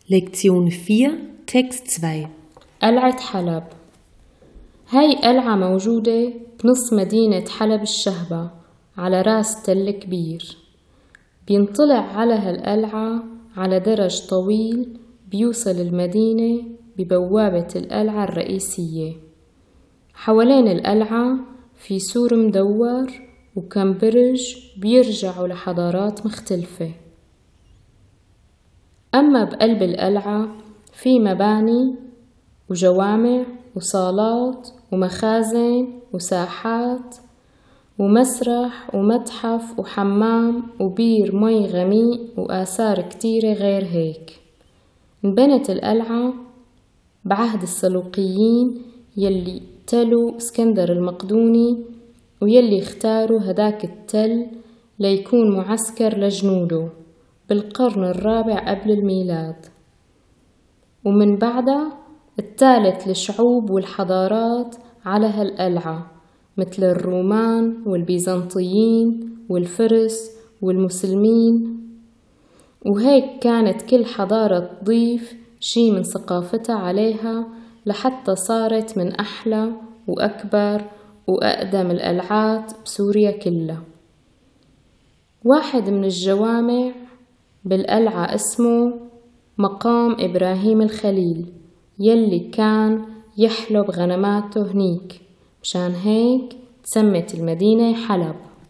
Lektion 4, Text 2. قلعة حلب. هاي قلعة موجودة بنص مدينة حلب الشهبة على راس تل كبير. بينطلع على هالقلعة على درج طويل بيوصل المدينة ببوابة القلعة الرئيسية. حوالين القلعة في سور مدور وكم برج بيرجعوا لحضارات مختلفة. أما بقلب القلعة في مباني وجوامع وصالات ومخازن وساحات ومسرح ومتحف وحمام وبير مي غميق وآثار كتيرة غير هيك. انبنت القلعة بعهد السلوقيين يلي تلوا اسكندر المقدوني ويلي اختاروا هداك التل ليكون معسكر لجنوده بالقرن الرابع قبل الميلاد. ومن بعدها اتالت الشعوب والحضارات على هالقلعة مثل الرومان والبيزنطيين والفرس والمسلمين، وهيك كانت كل حضارة تضيف شي من ثقافتها عليها لحتى صارت من أحلى وأكبر وأقدم القلعات بسوريا كلها. واحد من الجوامع بالقلعة اسمه مقام إبراهيم الخليل يلي كان يحلب غنماته هنيك، مشان هيك تسمت المدينة حلب.